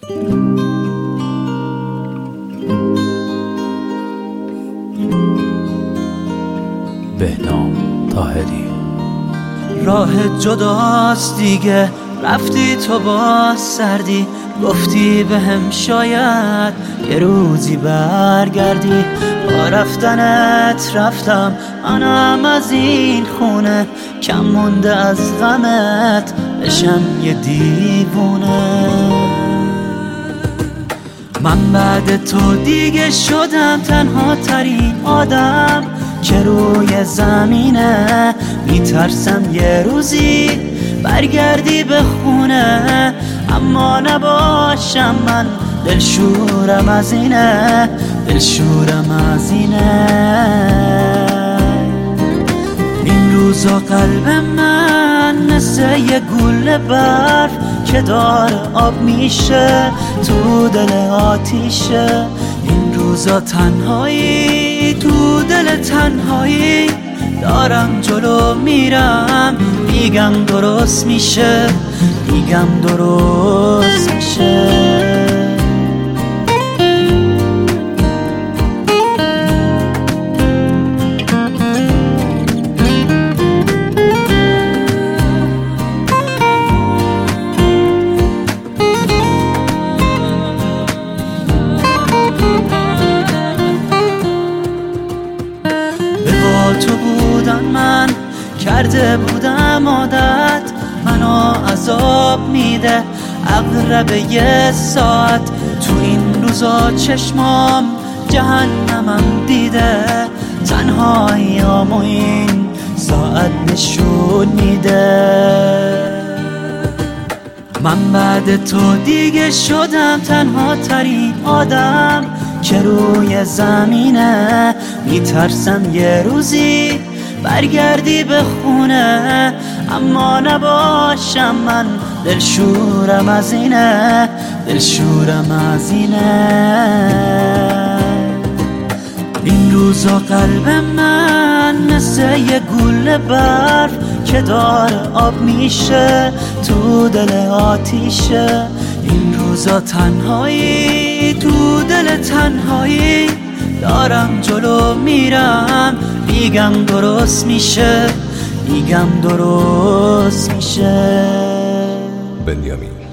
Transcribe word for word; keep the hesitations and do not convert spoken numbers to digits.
بهنام طاهری. راه جداست دیگه، رفتی تو با سردی، گفتی بهم شاید یه روزی برگردی. با رفتنت رفتم منم از این خونه، کم مونده از غمت بشم یه دیوونه. من بعد تو دیگه شدم تنها ترین آدم که روی زمینه، میترسم یه روزی برگردی به خونه، اما نباشم من، دلشورم از اینه، دلشورم از اینه. این روزا قلب من مثل یه گوله برف که داره آب میشه تو دل آتیشه. این روزا تنهایی تو دل تنهایی، دارم جلو میرم میگم درست میشه، میگم درست میشه. تو بودن من کرده بودم عادت، منو عذاب میده اقرب یه ساعت. تو این روزا چشمام جهنمم دیده، تنهاییامو این ساعت نشون میده. من بعد تو دیگه شدم تنها ترین آدم که روی زمینه، میترسم یه روزی برگردی به خونه، اما نباشم من، دلشورم از اینه، دلشورم از اینه. این روزا قلب من مثل یه گوله برف که داره آب میشه تو دل آتیشه. این روزا تنهایی تو دل تنهایی، دارم جلو میرم میگم درست میشه، میگم درست میشه. بنیامین